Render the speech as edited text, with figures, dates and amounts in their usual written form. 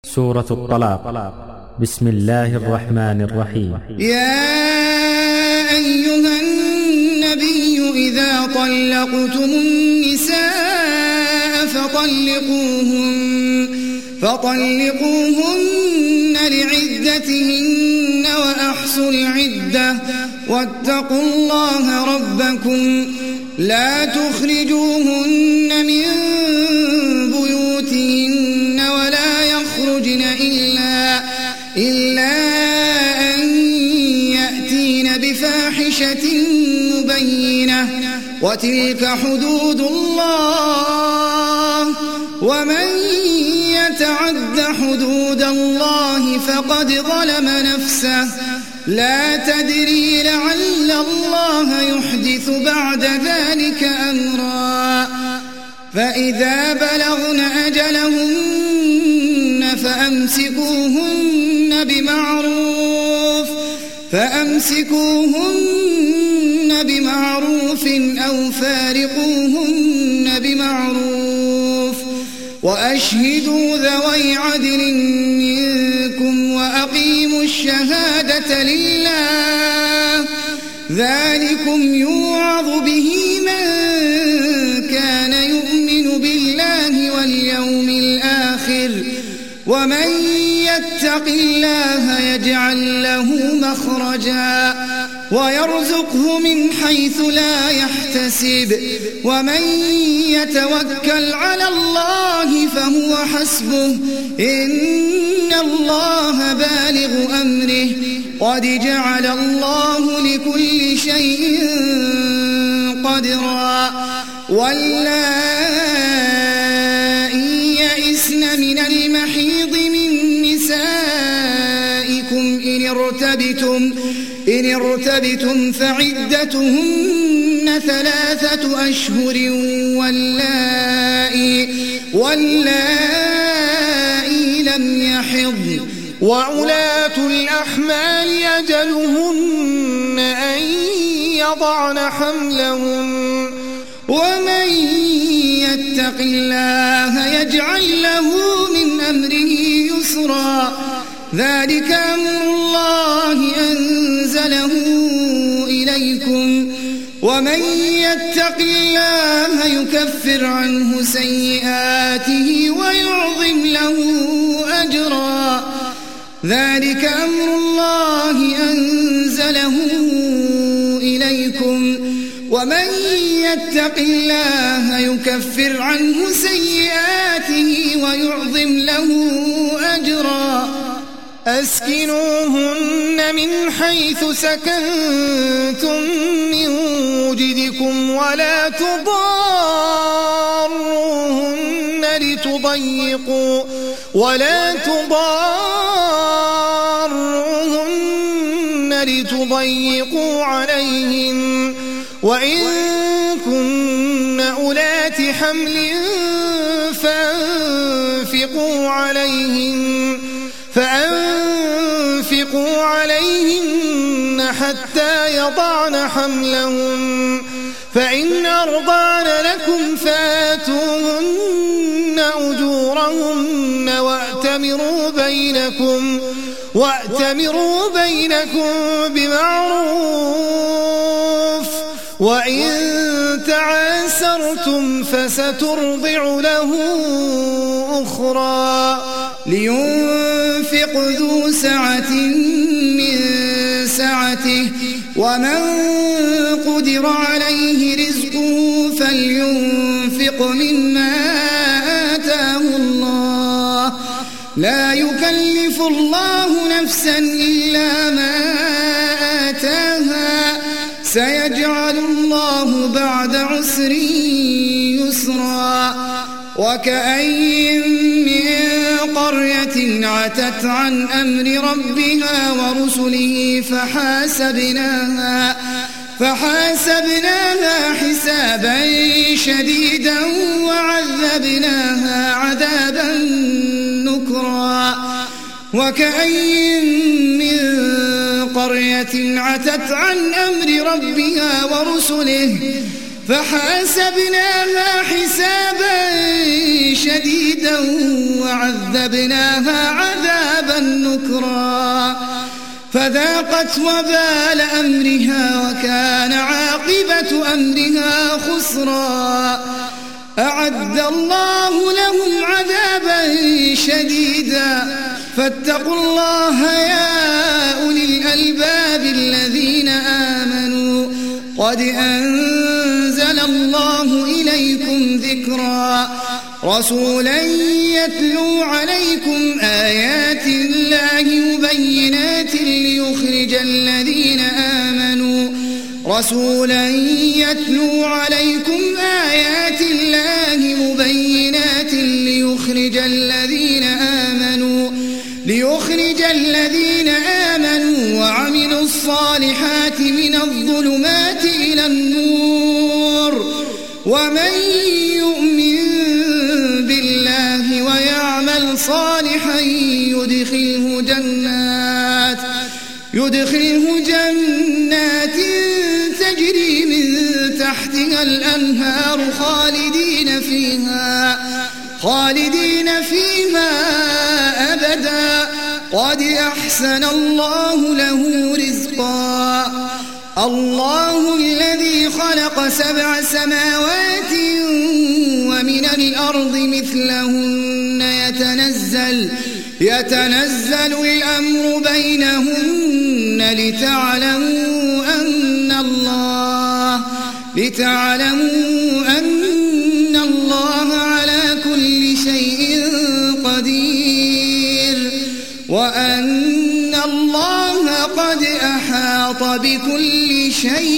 سورة الطلاق. بسم الله الرحمن الرحيم. يا أيها النبي إذا طلقتم النساء فطلقوهن لعدتهن وأحصوا العدة واتقوا الله ربكم لا تخرجوهن من بيوتهن ولا يخرجن إلا أن يأتين بفاحشة مبينة وتلك حدود الله ومن يتعد حدود الله فقد ظلم نفسه لا تدري لعل الله يحدث بعد ذلك أمرا فإذا بلغن أجلهن فأمسكوهن بمعروف أو فارقوهن بمعروف وأشهدوا ذوي عدل منكم وأقيموا الشهادة لله ذلكم يوعظ به من كان يؤمن بالله واليوم الآخر ومن يتق الله يجعل له مخرجا ويرزقه من حيث لا يحتسب ومن يتوكل على الله فهو حسبه إن الله بالغ أمره قد جعل الله لكل شيء قدرا واللائي يئسن من المحيض من نسائكم إن ارتبتم فعدتهن 3 أشهر واللائي لم يحضن وأولاة الأحمال أجلهن أن يضعن حملهن ومن يتق الله يجعل له من أمره يسرا ذلك أمر الله أنزله إليكم ومن يتق الله يكفر عنه سيئاته ويعظم له أجرا ذلك أمر الله أنزله إليكم ومن يتق الله يكفر عنه سيئاته ويعظم له أجرا أسكنوهن من حيث سكنتم من وجدكم ولا تضاروهن لتضيقوا عليهن وإن كن أولات حمل فأنفقوا عليهن حتى يضعن حملهن فإن أرضعن لكم فآتوهن أجورهن وأتمروا بينكم بمعروف وإن تعاسرتم فسترضع له أخرى لينفق ذو سعة من سعته ومن قدر عليه رزقه فلينفق مما آتاه الله لا يكلف الله نفسا إلا ما آتاها سيجعل الله بعد عسر يسرا وكأين من قرية عتت عن أمر ربها ورسله فحاسبناها حسابا شديدا وعذبناها عذابا نكرا وكأين من قرية عتت عن أمر ربها ورسله فحاسبناها حسابا شديدا وعذبناها عذابا نكرا فذاقت وبال أمرها وكان عاقبة أمرها خسرا أعد الله لهم عذابا شديدا فاتقوا الله يا أولي الألباب الذين آمنوا قد أنزل الله إليكم ذكرا رسولا يتلو عليكم آيات الله مبينات ليخرج الذين آمنوا رسولا يتلو عليكم آيات الله مبينات ليخرج الذين آمنوا وعملوا الصالحات من الظلمات إلى النور ومن يؤمن بالله ويعمل صالحا يدخله جنات تجري من تحتها الأنهار خالدين فيها أبدا قد أحسن الله له رزقا الله الذي خلق 7 سماوات ومن الأرض مثلهن يتنزل الأمر بينهن لتعلموا أن الله على كل شيء قدير وأن الله قد أحاط بكل شيء